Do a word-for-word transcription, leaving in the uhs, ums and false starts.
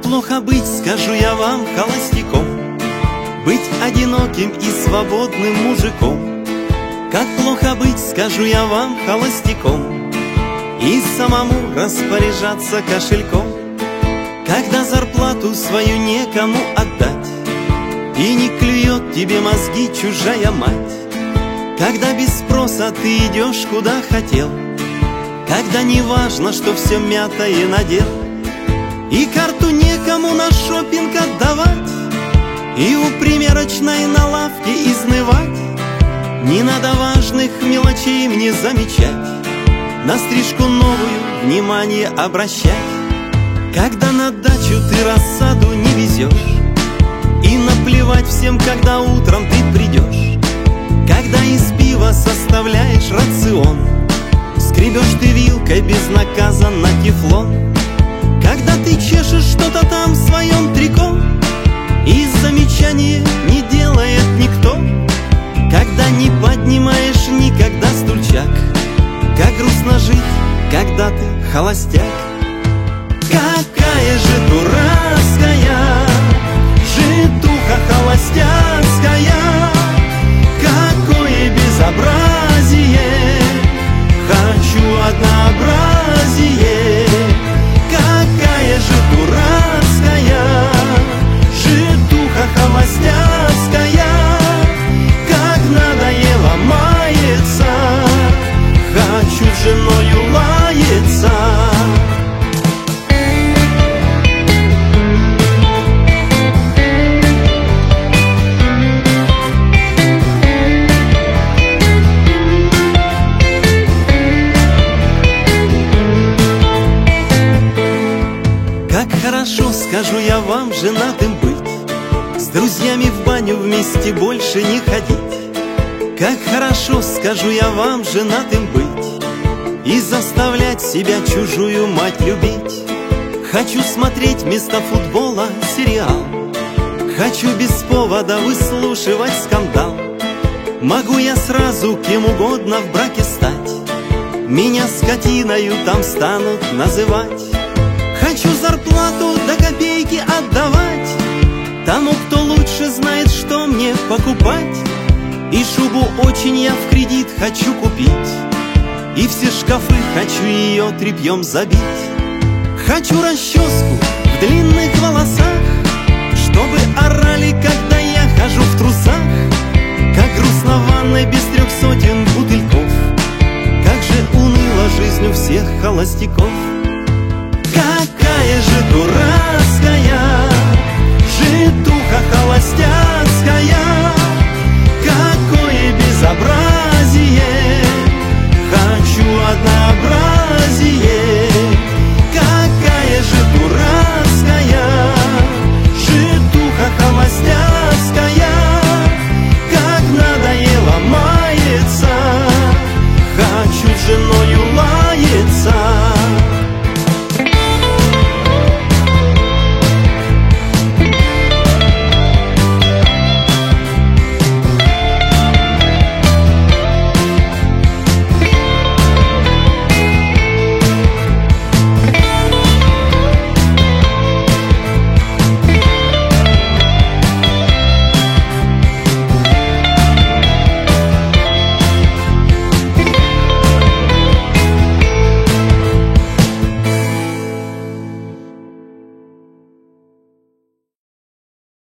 плохо быть, скажу я вам, холостяком, быть одиноким и свободным мужиком. Как плохо быть, скажу я вам, холостяком, и самому распоряжаться кошельком, когда зарплату свою некому отдать, и не клюет тебе мозги чужая мать, когда без спроса ты идешь куда хотел, когда не важно, что все мятое надел, и карту некому на шопинг отдавать, и у примерочной на лавке изнывать. Не надо важных мелочей мне замечать, на стрижку новую внимание обращать, когда на дачу ты рассаду не везешь, и наплевать всем, когда утром ты придешь, когда из пива составляешь рацион, скребешь ты вилкой безнаказанно на тефлон, когда ты чешешь что-то там в своем трико, и замечания не делает никто, когда не поднимаешь никогда стульчак. Как грустно жить, когда ты холостяк. Какая же дурацкая житуха холостяцкая, какое безобразие, хочу однообразие. Какая же дурацкая житуха холостяцкая, как надоело мается, хочу с женою лаяться. Как хорошо, скажу я вам, женатым быть, с друзьями в баню вместе больше не ходить. Как хорошо, скажу я вам, женатым быть, и заставлять себя чужую мать любить. Хочу смотреть вместо футбола сериал, хочу без повода выслушивать скандал. Могу я сразу кем угодно в браке стать, меня скотиною там станут называть. Хочу зарплату до копейки отдавать тому, кто лучше знает, что мне покупать. И шубу очень я в кредит хочу купить, и все шкафы хочу ее тряпьем забить. Хочу расческу в длинных волосах, чтобы орали, когда я хожу в трусах. Как грустно в ванной без трех сотен бутыльков, как же уныла жизнь у всех холостяков. Какая же дурацкая житуха холостяцкая,